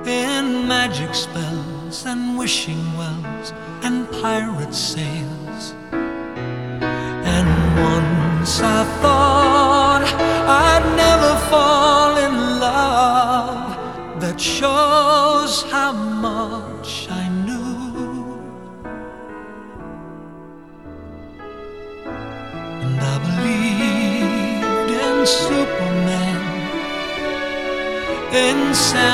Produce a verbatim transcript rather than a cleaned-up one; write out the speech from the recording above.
in magic spells and wishing wells and pirate sails. And once I thought I'd never fall in love. That shows how much I knew. And I believed in Superman, in Santa